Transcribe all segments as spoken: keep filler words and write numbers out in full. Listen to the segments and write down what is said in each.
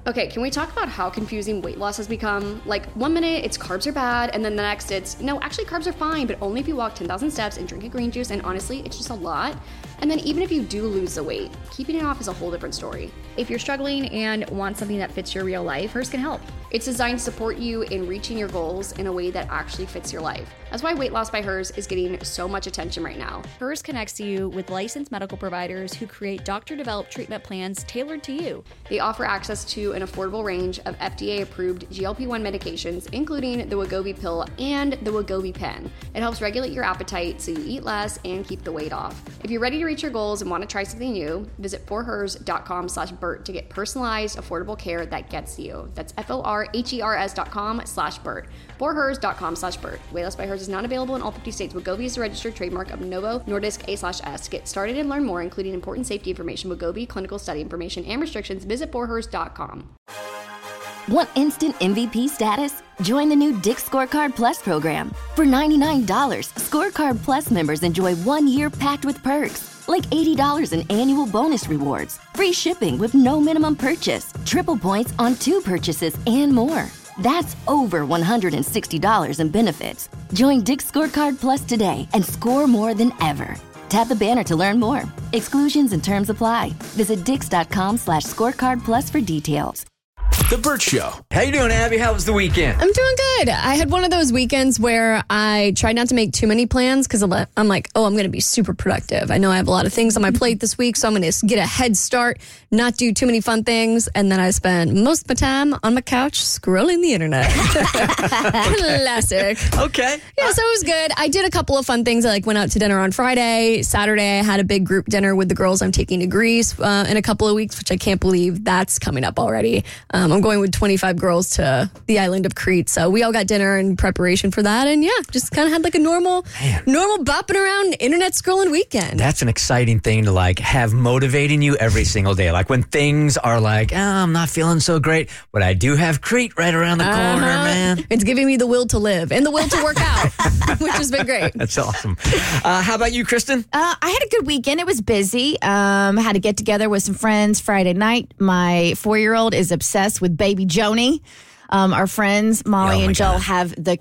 Okay, can we talk about how confusing weight loss has become? Like, one minute it's carbs are bad, and then the next it's, no, actually carbs are fine, but only if you walk ten thousand steps and drink a green juice, and honestly, it's just a lot. And then even if you do lose the weight, keeping it off is a whole different story. If you're struggling and want something that fits your real life, Hers can help. It's designed to support you in reaching your goals in a way that actually fits your life. That's why Weight Loss by Hers is getting so much attention right now. Hers connects you with licensed medical providers who create doctor-developed treatment plans tailored to you. They offer access to an affordable range of F D A-approved G L P one medications, including the Wegovy pill and the Wegovy pen. It helps regulate your appetite so you eat less and keep the weight off. If you're ready to reach your goals and want to try something new, visit forhers.com slash Bert to get personalized, affordable care that gets you. That's F-O-R-H-E-R-S dot com slash Bert. forhers.com slash Bert. Weight Loss by Hers is not available in all fifty states. Wegovy is a registered trademark of Novo Nordisk A slash S. To get started and learn more, including important safety information, Wegovy, clinical study information, and restrictions, visit forhers dot com. Want instant M V P status? Join the new Dick's Scorecard Plus program. For ninety-nine dollars, Scorecard Plus members enjoy one year packed with perks, like eighty dollars in annual bonus rewards, free shipping with no minimum purchase, triple points on two purchases, and more. That's over one hundred sixty dollars in benefits. Join Dick's Scorecard Plus today and score more than ever. Tap the banner to learn more. Exclusions and terms apply. Visit dix.com slash scorecard plus for details. The Bert Show. How you doing, Abby? How was the weekend? I'm doing good. I had one of those weekends where I tried not to make too many plans because I'm like, oh, I'm going to be super productive. I know I have a lot of things on my plate this week, so I'm going to get a head start, not do too many fun things. And then I spent most of my time on my couch scrolling the internet. Classic. Okay. Yeah, so it was good. I did a couple of fun things. I like went out to dinner on Friday. Saturday, I had a big group dinner with the girls I'm taking to Greece uh, in a couple of weeks, which I can't believe that's coming up already. Um, I'm going with twenty-five girls to the island of Crete. So we all got dinner in preparation for that. And yeah, just kind of had like a normal, Man. normal bopping around internet scrolling weekend. That's an exciting thing to like have motivating you every single day. Like when things are like, oh, I'm not feeling so great, but I do have Crete right around the uh-huh. corner, man. It's giving me the will to live and the will to work out, which has been great. That's awesome. Uh, how about you, Kristen? Uh, I had a good weekend. It was busy. Um, had to get together with some friends Friday night. My four-year-old is obsessed with baby Joni. Um, our friends, Molly Oh, and my Joel, God. have the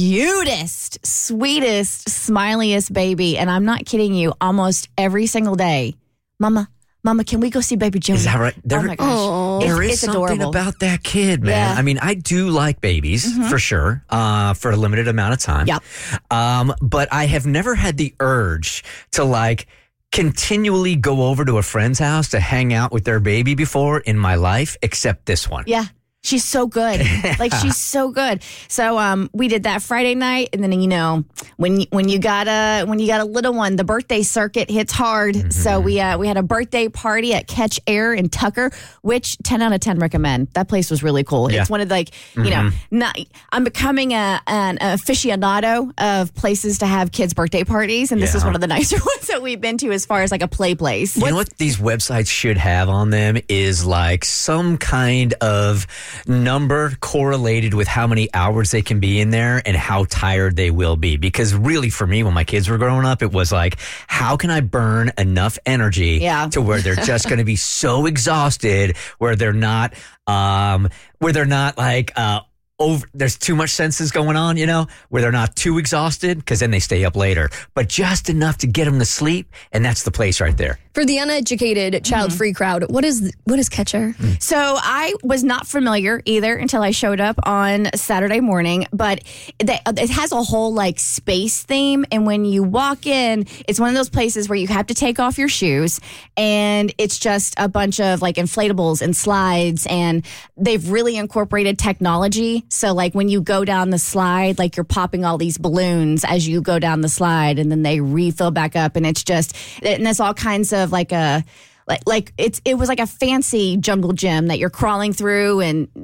cutest, sweetest, smiliest baby. And I'm not kidding you, almost every single day. Mama, Mama, can we go see baby Joni? Is that right? There, oh, my gosh. There it's, is it's something adorable. about that kid, man. Yeah. I mean, I do like babies, Mm-hmm. for sure, uh, for a limited amount of time. Yep. Um, but I have never had the urge to like continually go over to a friend's house to hang out with their baby before in my life, except this one. Yeah. She's so good. Like, she's so good. So um, we did that Friday night. And then, you know, when you, when you got a when you got a little one, the birthday circuit hits hard. Mm-hmm. So we uh, we had a birthday party at Catch Air in Tucker, which ten out of ten recommend. That place was really cool. Yeah. It's one of the, like, you know, not, I'm becoming a, an aficionado of places to have kids' birthday parties. And this Yeah. is one of the nicer ones that we've been to as far as like a play place. You know what these websites should have on them is like some kind of number correlated with how many hours they can be in there and how tired they will be. Because really for me, when my kids were growing up, it was like, how can I burn enough energy Yeah. to where they're just going to be so exhausted, where they're not, um, where they're not like, uh, over, there's too much senses going on, you know, where they're not too exhausted because then they stay up later, but just enough to get them to sleep. And that's the place right there. For the uneducated, child-free crowd, what is what is Catch Air? So I was not familiar either until I showed up on Saturday morning, but they, it has a whole like space theme. And when you walk in, it's one of those places where you have to take off your shoes, and it's just a bunch of like inflatables and slides, and they've really incorporated technology. So like when you go down the slide, like you're popping all these balloons as you go down the slide, and then they refill back up, and it's just, and it's all kinds of like a, like like it's it was like a fancy jungle gym that you're crawling through, and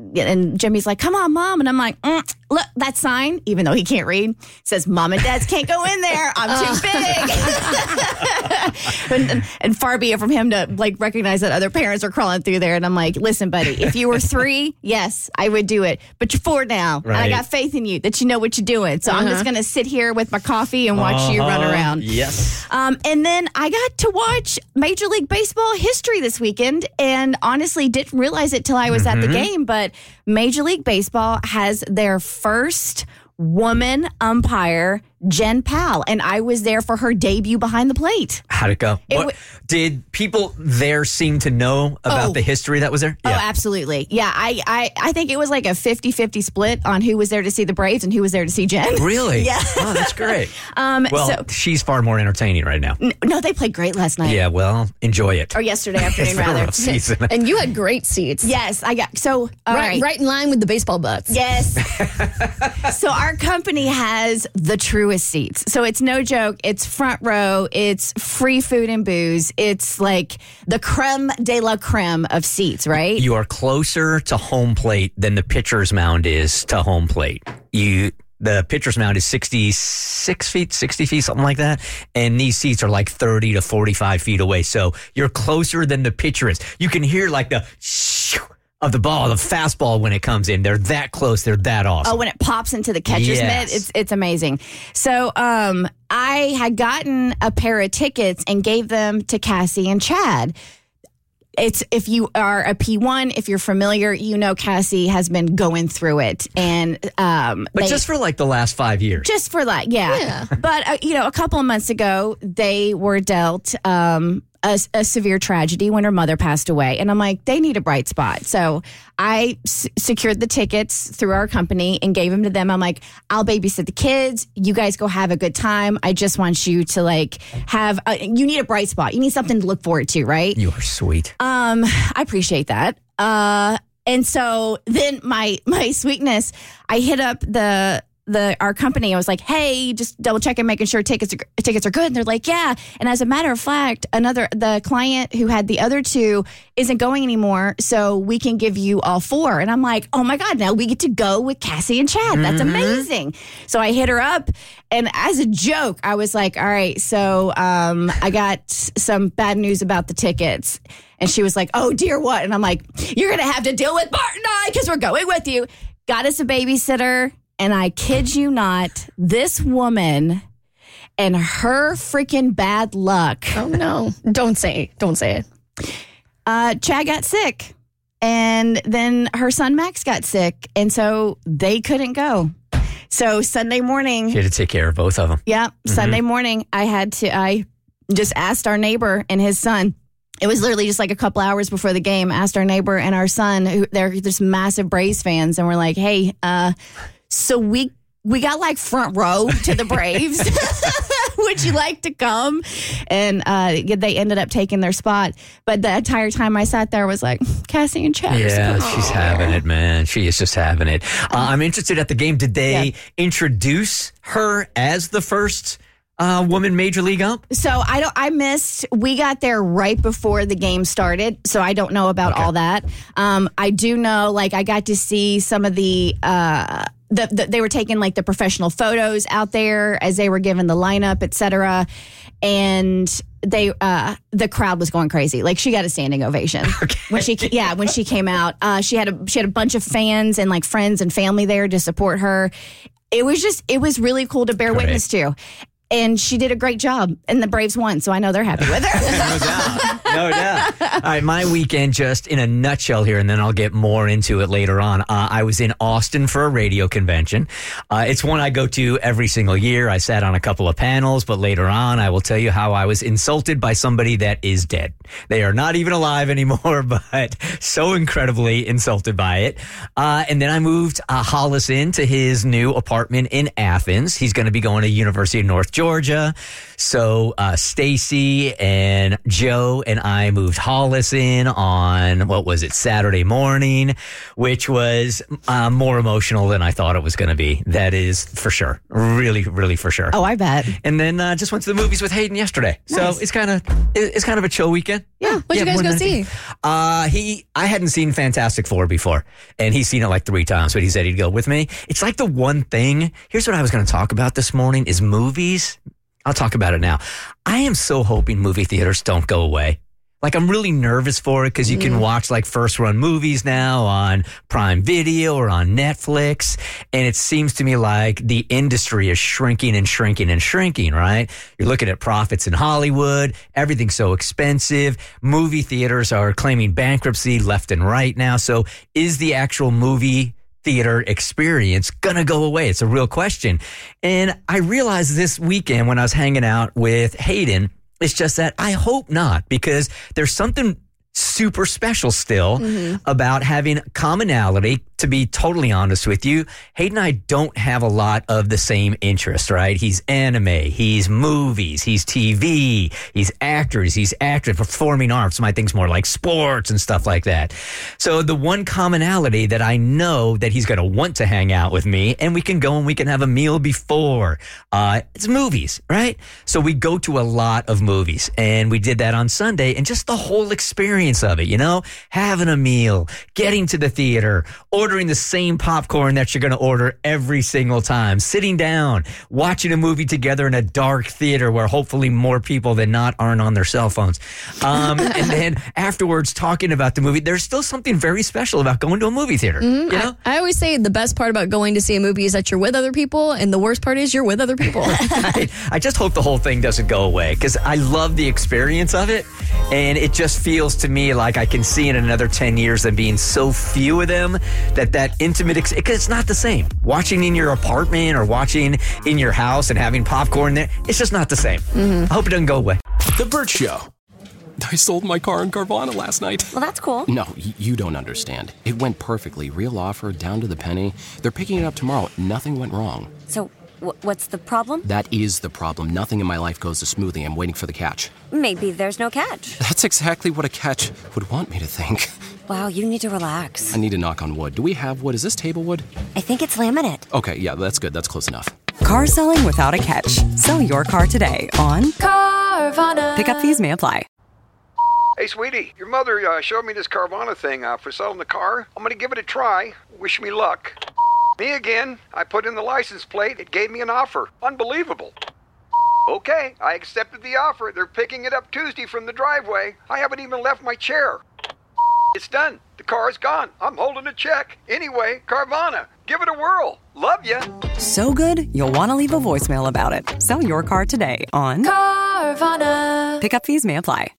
and Jimmy's like, come on, Mom. And I'm like, mm, look, that sign, even though he can't read, says Mom and Dads can't go in there. I'm too big. and, and, and far be it from him to like recognize that other parents are crawling through there. And I'm like, listen, buddy, if you were three, yes, I would do it. But you're four now. Right. And I got faith in you that you know what you're doing. So uh-huh. I'm just going to sit here with my coffee and watch uh-huh. you run around. Yes. Um, and then I got to watch Major League Baseball history this weekend, and honestly didn't realize it till I was mm-hmm. at the game. But Major League Baseball has their first woman umpire, Jen Powell, and I was there for her debut behind the plate. How'd it go? It what, w- did people there seem to know about oh. the history that was there? Yeah. Oh, absolutely. Yeah, I, I, I think it was like a fifty-fifty split on who was there to see the Braves and who was there to see Jen. Really? Yeah. Oh, that's great. um, well, so, she's far more entertaining right now. N- no, they played great last night. Yeah, well, enjoy it. Or yesterday afternoon, it's been rather. a rough season. And you had great seats. Yes, I got, so, all right, right. right in line with the baseball butts. Yes. So our company has the truest seats. So it's no joke. It's front row. It's free food and booze. It's like the creme de la creme of seats, right? You are closer to home plate than the pitcher's mound is to home plate. You... The pitcher's mound is sixty-six feet, sixty feet, something like that. And these seats are like thirty to forty-five feet away. So you're closer than the pitcher is. You can hear like the shoo of the ball, the fastball when it comes in. They're that close. They're that awesome. Oh, when it pops into the catcher's yes. mitt, it's it's amazing. So um, I had gotten a pair of tickets and gave them to Cassie and Chad. It's if you are a P one, if you're familiar, you know Cassie has been going through it, and um, but they, just for like the last five years, just for like, yeah. Yeah. But uh, you know, a couple of months ago, they were dealt um, a, a severe tragedy when her mother passed away, and I'm like, they need a bright spot. So I s- secured the tickets through our company and gave them to them. I'm like, I'll babysit the kids. You guys go have a good time. I just want you to like have. A, you need a bright spot. You need something to look forward to, right? you are sweet. Um, I appreciate that. Uh, and so then my my sweetness, I hit up the the our company. I was like, hey, just double checking, making sure tickets are, tickets are good. And they're like, yeah. And as a matter of fact, another the client who had the other two isn't going anymore, so we can give you all four. And I'm like, oh my God, now we get to go with Cassie and Chad. That's mm-hmm. amazing. So I hit her up, and as a joke, I was like, all right, so um, I got some bad news about the tickets. And she was like, oh dear, what? And I'm like, you're gonna have to deal with Bart and I because we're going with you. Got us a babysitter. And I kid you not, this woman and her freaking bad luck. Oh, no. Don't say it. Don't say it. Uh, Chad got sick. And then her son Max got sick. And so they couldn't go. So Sunday morning. You had to take care of both of them. Yeah. Mm-hmm. Sunday morning, I had to, I just asked our neighbor and his son. It was literally just like a couple hours before the game. Asked our neighbor and our son, who they're just massive Braves fans. And we're like, hey, uh, So we we got like front row to the Braves. Would you like to come? And uh, they ended up taking their spot. But the entire time I sat there, I was like, Cassie and Chad. Yeah, she's having it, man. She is just having it. Uh, I'm interested at the game. Did they yeah. introduce her as the first Uh, woman major league ump? So I don't. I missed. We got there right before the game started, so I don't know about okay. all that. Um, I do know, like, I got to see some of the. Uh, the, the they were taking like the professional photos out there as they were given the lineup, et cetera, and they uh, the crowd was going crazy. Like, she got a standing ovation okay. when she yeah when she came out. Uh, she had a she had a bunch of fans and like friends and family there to support her. It was just it was really cool to bear Great. witness to. And she did a great job, and the Braves won, so I know they're happy with her. No doubt. No doubt. All right, my weekend just in a nutshell here, and then I'll get more into it later on. Uh, I was in Austin for a radio convention. Uh, it's one I go to every single year. I sat on a couple of panels, but later on, I will tell you how I was insulted by somebody that is dead. They are not even alive anymore, but so incredibly insulted by it. Uh, and then I moved uh, Hollis into his new apartment in Athens. He's going to be going to University of North Georgia. So uh, Stacy and Joe and then I moved Hollis in on, what was it, Saturday morning, which was uh, more emotional than I thought it was going to be. That is for sure. Really, really for sure. Oh, I bet. And then uh, just went to the movies with Hayden yesterday. Nice. So it's kind of it's kind of a chill weekend. Yeah. What'd you guys more go than see? anything. Uh, he, I hadn't seen Fantastic Four before, and he's seen it like three times, but he said he'd go with me. It's like the one thing, here's what I was going to talk about this morning, is movies. I'll talk about it now. I am so hoping movie theaters don't go away. Like, I'm really nervous for it because you can watch like first run movies now on Prime Video or on Netflix. And it seems to me like the industry is shrinking and shrinking and shrinking, right? You're looking at profits in Hollywood. Everything's so expensive. Movie theaters are claiming bankruptcy left and right now. So is the actual movie theater experience gonna go away? It's a real question. And I realized this weekend when I was hanging out with Hayden, it's just that I hope not, because there's something super special still mm-hmm. about having commonality. To be totally honest with you, Hayden and I don't have a lot of the same interests, right? He's anime, he's movies, he's T V, he's actors, he's actors, performing arts. My thing's more like sports and stuff like that. So the one commonality that I know that he's going to want to hang out with me, and we can go and we can have a meal before, uh, it's movies, right? So we go to a lot of movies, and we did that on Sunday, and just the whole experience of it, you know, having a meal, getting to the theater, ordering the same popcorn that you're going to order every single time, sitting down, watching a movie together in a dark theater where hopefully more people than not aren't on their cell phones. Um, and then afterwards talking about the movie. There's still something very special about going to a movie theater. Mm-hmm. You know? I, I always say the best part about going to see a movie is that you're with other people, and the worst part is you're with other people. I, I just hope the whole thing doesn't go away, because I love the experience of it. And it just feels to me like I can see in another ten years them being so few of them that that intimate, because ex- it's not the same. Watching in your apartment or watching in your house and having popcorn there, it's just not the same. Mm-hmm. I hope it doesn't go away. The Burt Show. I sold my car in Carvana last night. Well, that's cool. No, y- you don't understand. It went perfectly. Real offer, down to the penny. They're picking it up tomorrow. Nothing went wrong. So, w- what's the problem? That is the problem. Nothing in my life goes as smoothly. I'm waiting for the catch. Maybe there's no catch. That's exactly what a catch would want me to think. Wow, you need to relax. I need to knock on wood. Do we have wood? Is this table wood? I think it's laminate. Okay, yeah, that's good. That's close enough. Car selling without a catch. Sell your car today on Carvana. Pickup fees may apply. Hey, sweetie, your mother uh, showed me this Carvana thing uh, for selling the car. I'm going to give it a try. Wish me luck. Me again. I put in the license plate. It gave me an offer. Unbelievable. Okay, I accepted the offer. They're picking it up Tuesday from the driveway. I haven't even left my chair. It's done. The car's gone. I'm holding a check. Anyway, Carvana, give it a whirl. Love ya. So good, you'll want to leave a voicemail about it. Sell your car today on Carvana. Pickup fees may apply.